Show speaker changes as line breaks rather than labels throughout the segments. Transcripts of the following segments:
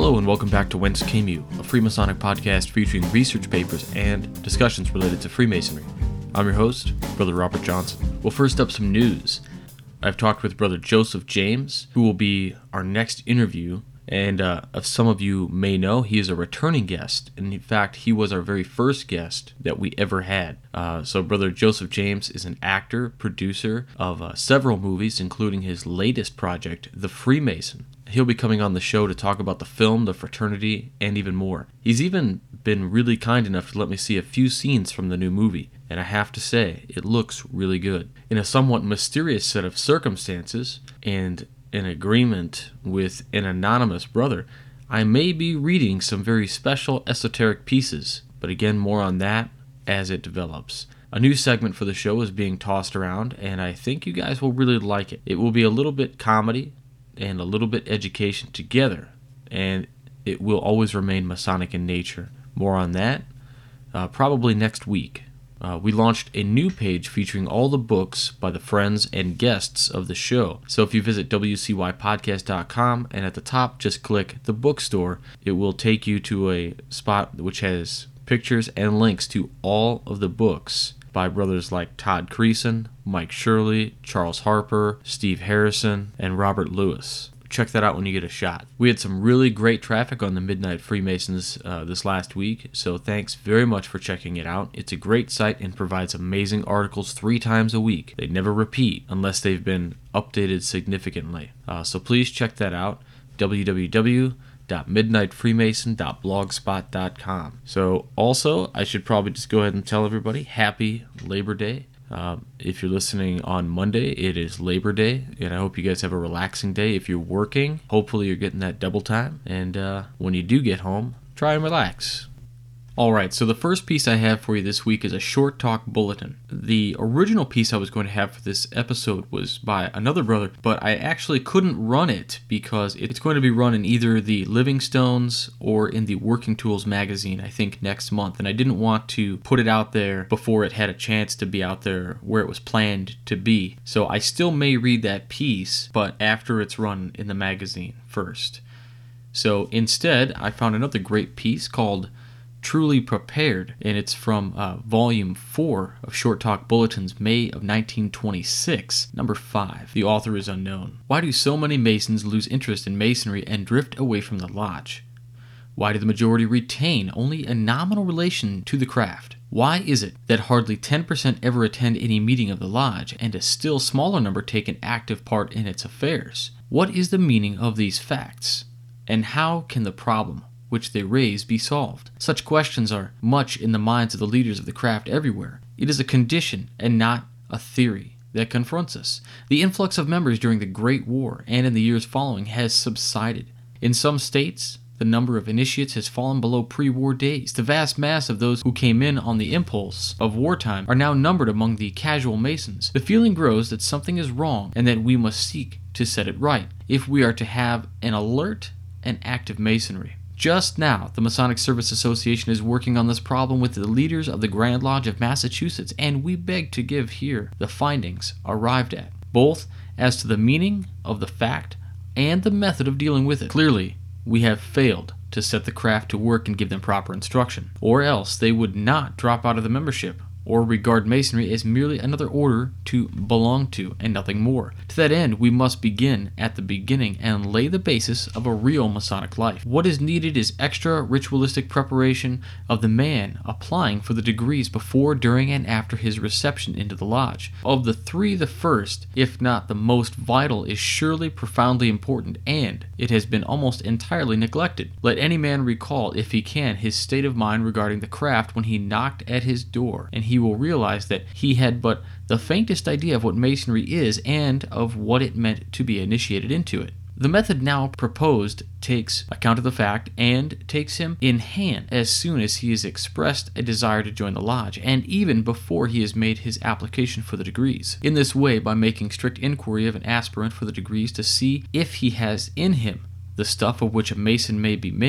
Hello and welcome back to Whence Came You, a Freemasonic podcast featuring research papers and discussions related to Freemasonry. I'm your host, Brother Robert Johnson. Well, first up, some news. I've talked with Brother Joseph James, who will be our next interview, and as some of you may know, he is a returning guest, and in fact, he was our very first guest that we ever had. So Brother Joseph James is an actor, producer of several movies, including his latest project, The Freemason. He'll be coming on the show to talk about the film, the fraternity, and even more. He's even been really kind enough to let me see a few scenes from the new movie, and I have to say, it looks really good. In a somewhat mysterious set of circumstances, and in agreement with an anonymous brother, I may be reading some very special esoteric pieces, but again, more on that as it develops. A new segment for the show is being tossed around, and I think you guys will really like it. It will be a little bit comedy and a little bit education together, and it will always remain Masonic in nature. More on that probably next week. We launched a new page featuring all the books by the friends and guests of the show. So if you visit wcypodcast.com and at the top just click the bookstore, it will take you to a spot which has pictures and links to all of the books by brothers like Todd Creason, Mike Shirley, Charles Harper, Steve Harrison, and Robert Lewis. Check that out when you get a shot. We had some really great traffic on the Midnight Freemasons this last week, so thanks very much for checking it out. It's a great site and provides amazing articles 3 times a week. They never repeat unless they've been updated significantly. So please check that out, www.midnightfreemason.blogspot.com. So also, I should probably just go ahead and tell everybody, Happy Labor Day. If you're listening on Monday, it is Labor Day, and I hope you guys have a relaxing day. If you're working, hopefully you're getting that double time, and when you do get home, try and relax. Alright, so the first piece I have for you this week is a short talk bulletin. The original piece I was going to have for this episode was by another brother, but I actually couldn't run it because it's going to be run in either the Living Stones or in the Working Tools magazine, I think, next month, and I didn't want to put it out there before it had a chance to be out there where it was planned to be. So I still may read that piece, but after it's run in the magazine first. So instead, I found another great piece called Truly Prepared, and it's from Volume 4 of Short Talk Bulletins, May of 1926, number 5. The author is unknown. Why do so many Masons lose interest in Masonry and drift away from the lodge? Why do the majority retain only a nominal relation to the craft? Why is it that hardly 10% ever attend any meeting of the lodge, and a still smaller number take an active part in its affairs? What is the meaning of these facts? And how can the problem which they raise be solved? Such questions are much in the minds of the leaders of the craft everywhere. It is a condition and not a theory that confronts us. The influx of members during the Great War and in the years following has subsided. In some states, the number of initiates has fallen below pre-war days. The vast mass of those who came in on the impulse of wartime are now numbered among the casual Masons. The feeling grows that something is wrong and that we must seek to set it right if we are to have an alert and active Masonry. Just now, the Masonic Service Association is working on this problem with the leaders of the Grand Lodge of Massachusetts, and we beg to give here the findings arrived at, both as to the meaning of the fact and the method of dealing with it. Clearly, we have failed to set the craft to work and give them proper instruction, or else they would not drop out of the membership or regard Masonry as merely another order to belong to and nothing more. To that end, we must begin at the beginning and lay the basis of a real Masonic life. What is needed is extra ritualistic preparation of the man applying for the degrees before, during, and after his reception into the lodge. Of the 3, the first, if not the most vital, is surely profoundly important, and it has been almost entirely neglected. Let any man recall, if he can, his state of mind regarding the craft when he knocked at his door, and he will realize that he had but the faintest idea of what Masonry is and of what it meant to be initiated into it. The method now proposed takes account of the fact and takes him in hand as soon as he has expressed a desire to join the lodge, and even before he has made his application for the degrees. In this way, by making strict inquiry of an aspirant for the degrees to see if he has in him the stuff of which a Mason may be made,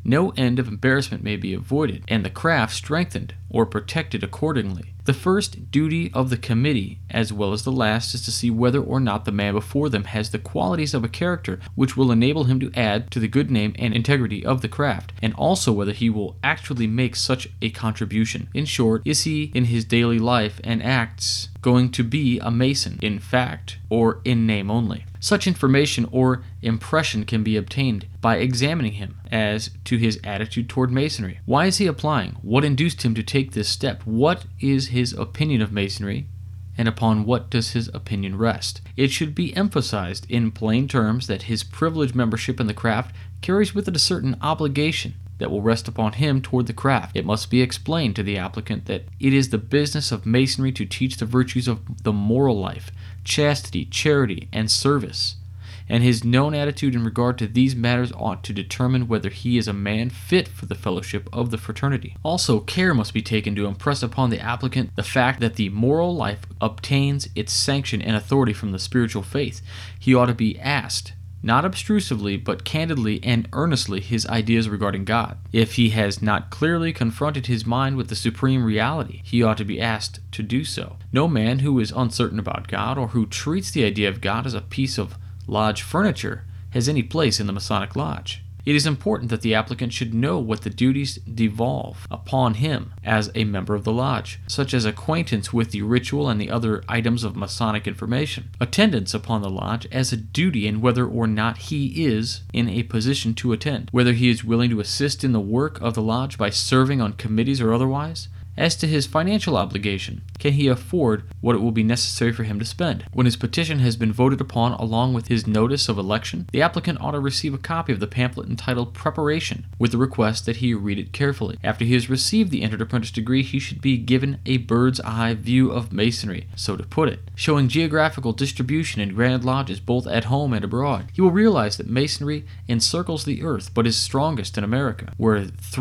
no end of embarrassment may be avoided, and the craft strengthened or protected accordingly. The first duty of the committee, as well as the last, is to see whether or not the man before them has the qualities of a character which will enable him to add to the good name and integrity of the craft, and also whether he will actually make such a contribution. In short, is he in his daily life and acts going to be a Mason, in fact, or in name only? Such information or impression can be obtained by examining him as to his attitude toward Masonry. Why is he applying? What induced him to take this step? What is his opinion of Masonry? And upon what does his opinion rest? It should be emphasized in plain terms that his privileged membership in the craft carries with it a certain obligation that will rest upon him toward the craft. It must be explained to the applicant that it is the business of Masonry to teach the virtues of the moral life, chastity, charity, and service, and his known attitude in regard to these matters ought to determine whether he is a man fit for the fellowship of the fraternity. Also, care must be taken to impress upon the applicant the fact that the moral life obtains its sanction and authority from the spiritual faith. He ought to be asked, not obtrusively, but candidly and earnestly, his ideas regarding God. If he has not clearly confronted his mind with the supreme reality, he ought to be asked to do so. No man who is uncertain about God, or who treats the idea of God as a piece of lodge furniture, has any place in the Masonic Lodge. It is important that the applicant should know what the duties devolve upon him as a member of the lodge, such as acquaintance with the ritual and the other items of Masonic information, attendance upon the lodge as a duty, and whether or not he is in a position to attend, whether he is willing to assist in the work of the lodge by serving on committees or otherwise. As to his financial obligation, can he afford what it will be necessary for him to spend? When his petition has been voted upon along with his notice of election, the applicant ought to receive a copy of the pamphlet entitled Preparation, with the request that he read it carefully. After he has received the entered apprentice degree, he should be given a bird's eye view of Masonry, so to put it, showing geographical distribution in Grand Lodges both at home and abroad. He will realize that Masonry encircles the earth, but is strongest in America, where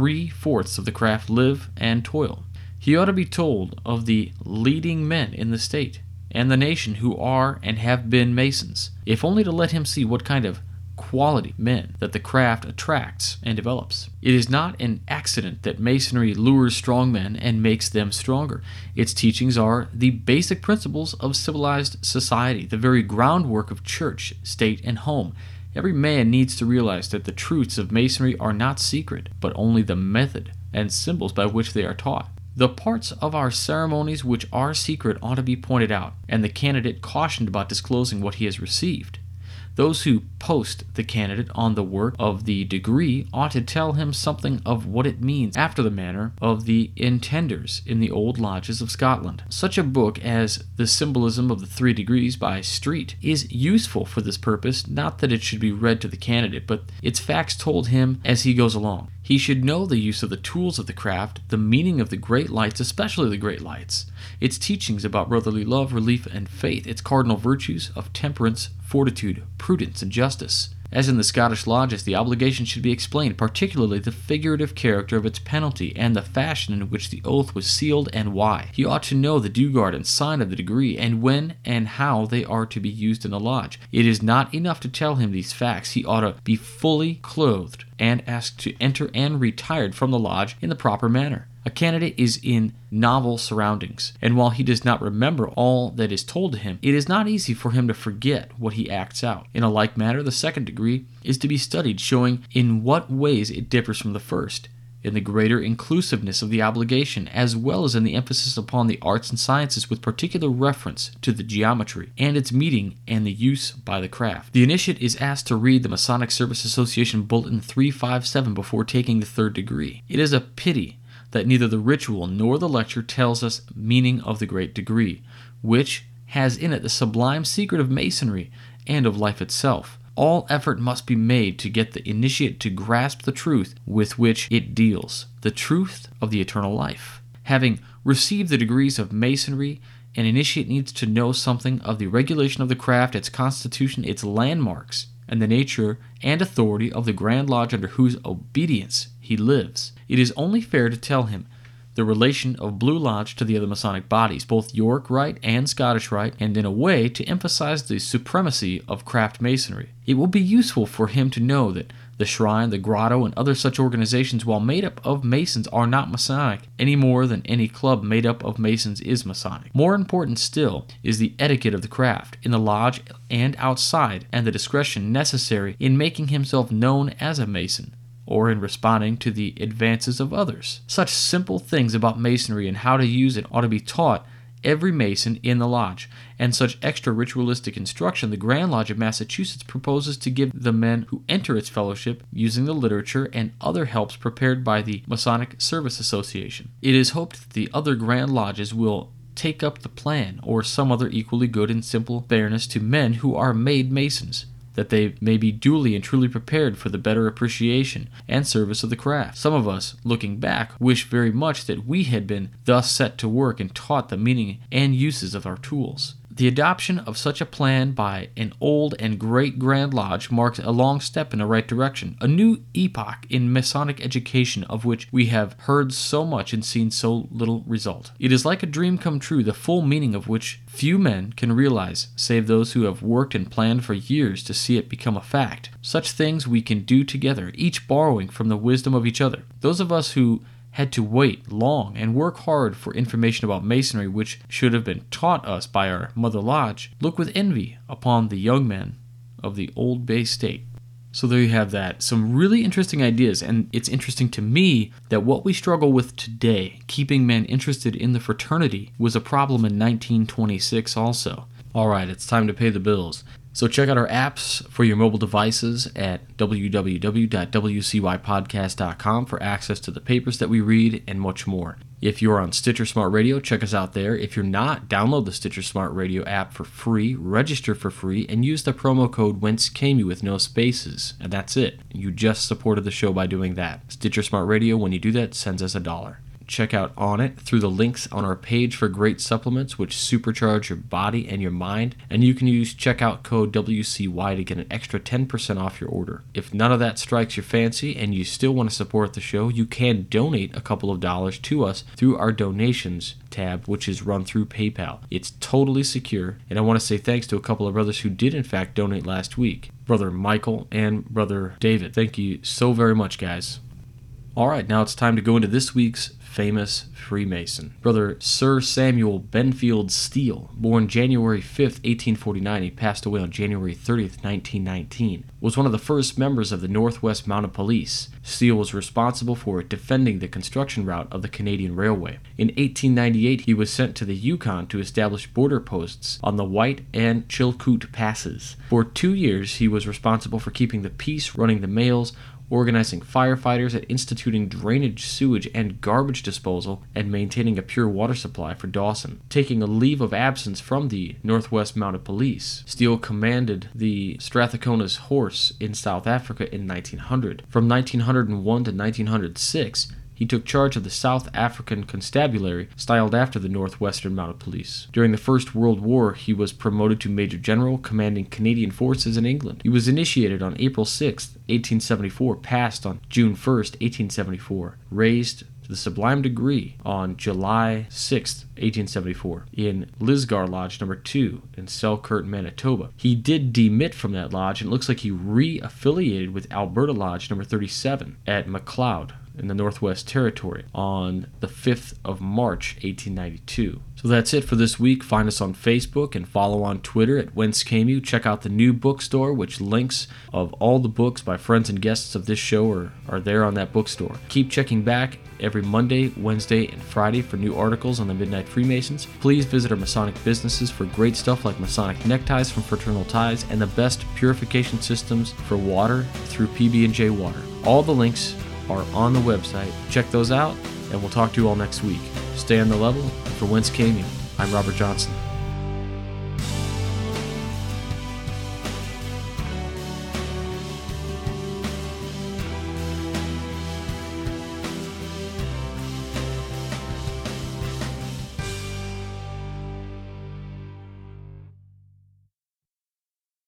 3/4 of the craft live and toil. He ought to be told of the leading men in the state and the nation who are and have been Masons, if only to let him see what kind of quality men that the craft attracts and develops. It is not an accident that Masonry lures strong men and makes them stronger. Its teachings are the basic principles of civilized society, the very groundwork of church, state, and home. Every man needs to realize that the truths of Masonry are not secret, but only the method and symbols by which they are taught. The parts of our ceremonies which are secret ought to be pointed out, and the candidate cautioned about disclosing what he has received. Those who post the candidate on the work of the degree ought to tell him something of what it means, after the manner of the intenders in the old lodges of Scotland. Such a book as The Symbolism of the 3 Degrees by Street is useful for this purpose, not that it should be read to the candidate, but its facts told him as he goes along. He should know the use of the tools of the craft, the meaning of the great lights, especially the great lights, its teachings about brotherly love, relief, and faith, its cardinal virtues of temperance, fortitude, prudence, and justice. As in the Scottish lodges, the obligation should be explained, particularly the figurative character of its penalty and the fashion in which the oath was sealed and why. He ought to know the dewguard and sign of the degree, and when and how they are to be used in the lodge. It is not enough to tell him these facts. He ought to be fully clothed and asked to enter and retired from the lodge in the proper manner. A candidate is in novel surroundings, and while he does not remember all that is told to him, it is not easy for him to forget what he acts out. In a like manner, the 2nd degree is to be studied, showing in what ways it differs from the first, in the greater inclusiveness of the obligation, as well as in the emphasis upon the arts and sciences, with particular reference to the geometry and its meaning and the use by the craft. The initiate is asked to read the Masonic Service Association Bulletin 357 before taking the 3rd degree. It is a pity that neither the ritual nor the lecture tells us meaning of the great degree, which has in it the sublime secret of Masonry and of life itself. All effort must be made to get the initiate to grasp the truth with which it deals, the truth of the eternal life. Having received the degrees of Masonry, an initiate needs to know something of the regulation of the craft, its constitution, its landmarks, and the nature and authority of the Grand Lodge under whose obedience he lives. It is only fair to tell him the relation of Blue Lodge to the other Masonic bodies, both York Rite and Scottish Rite, and in a way to emphasize the supremacy of craft masonry. It will be useful for him to know that the Shrine, the Grotto, and other such organizations, while made up of Masons, are not Masonic any more than any club made up of Masons is Masonic. More important still is the etiquette of the craft, in the lodge and outside, and the discretion necessary in making himself known as a Mason, or in responding to the advances of others. Such simple things about Masonry and how to use it ought to be taught every Mason in the lodge, and such extra ritualistic instruction the Grand Lodge of Massachusetts proposes to give the men who enter its fellowship using the literature and other helps prepared by the Masonic Service Association. It is hoped that the other Grand Lodges will take up the plan, or some other equally good and simple fairness to men who are made Masons, that they may be duly and truly prepared for the better appreciation and service of the craft. Some of us, looking back, wish very much that we had been thus set to work and taught the meaning and uses of our tools. The adoption of such a plan by an old and great Grand Lodge marks a long step in the right direction, a new epoch in Masonic education of which we have heard so much and seen so little result. It is like a dream come true, the full meaning of which few men can realize, save those who have worked and planned for years to see it become a fact. Such things we can do together, each borrowing from the wisdom of each other. Those of us who had to wait long and work hard for information about Masonry which should have been taught us by our Mother Lodge, look with envy upon the young men of the Old Bay State. So there you have that. Some really interesting ideas, and it's interesting to me that what we struggle with today, keeping men interested in the fraternity, was a problem in 1926 also. Alright, it's time to pay the bills. So check out our apps for your mobile devices at www.wcypodcast.com for access to the papers that we read and much more. If you're on Stitcher Smart Radio, check us out there. If you're not, download the Stitcher Smart Radio app for free, register for free, and use the promo code WHENCECAMEYOU with no spaces. And that's it. You just supported the show by doing that. Stitcher Smart Radio, when you do that, sends us $1. Check out On It through the links on our page for great supplements which supercharge your body and your mind, and you can use checkout code WCY to get an extra 10% off your order. If none of that strikes your fancy and you still want to support the show, you can donate a couple of dollars to us through our donations tab, which is run through PayPal. It's totally secure, and I want to say thanks to a couple of brothers who did in fact donate last week. Brother Michael and Brother David. Thank you so very much, guys. Alright, now it's time to go into this week's famous Freemason. Brother Sir Samuel Benfield Steele, born January 5th, 1849, he passed away on January 30th, 1919, was one of the first members of the Northwest Mounted Police. Steele was responsible for defending the construction route of the Canadian Railway. In 1898, he was sent to the Yukon to establish border posts on the White and Chilkoot passes. For 2 years, he was responsible for keeping the peace, running the mails, organizing firefighters, and instituting drainage, sewage, and garbage disposal, and maintaining a pure water supply for Dawson. Taking a leave of absence from the Northwest Mounted Police, Steele commanded the Strathcona's Horse in South Africa in 1900. From 1901 to 1906, he took charge of the South African Constabulary, styled after the Northwestern Mounted Police. During the First World War, he was promoted to Major General, commanding Canadian forces in England. He was initiated on April 6, 1874, passed on June 1, 1874, raised to the sublime degree on July 6, 1874, in Lisgar Lodge No. 2 in Selkirk, Manitoba. He did demit from that lodge, and it looks like he re-affiliated with Alberta Lodge No. 37 at Macleod in the Northwest Territory on the 5th of March, 1892. So that's it for this week. Find us on Facebook and follow on Twitter at Whence Came You. Check out the new bookstore, which links of all the books by friends and guests of this show are there on that bookstore. Keep checking back every Monday, Wednesday, and Friday for new articles on the Midnight Freemasons. Please visit our Masonic businesses for great stuff like Masonic neckties from Fraternal Ties and the best purification systems for water through PB&J Water. All the links are on the website. Check those out, and we'll talk to you all next week. Stay on the level, and for Whence Came You, I'm Robert Johnson.